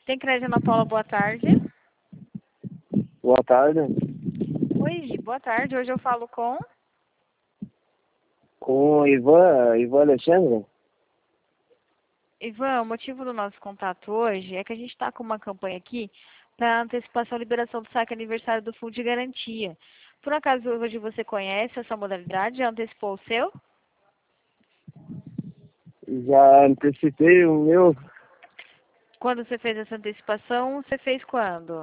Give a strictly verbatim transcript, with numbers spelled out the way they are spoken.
Tem crédito Ana Paula, boa tarde. Boa tarde. Oi, boa tarde. Hoje eu falo com... Com o Ivan, Ivan Alexandre? Ivan, o motivo do nosso contato hoje é que a gente está com uma campanha aqui para antecipação e liberação do saque aniversário do Fundo de Garantia. Por acaso hoje você conhece essa modalidade? Já antecipou o seu? Já antecipei o meu. Quando você fez essa antecipação, você fez quando?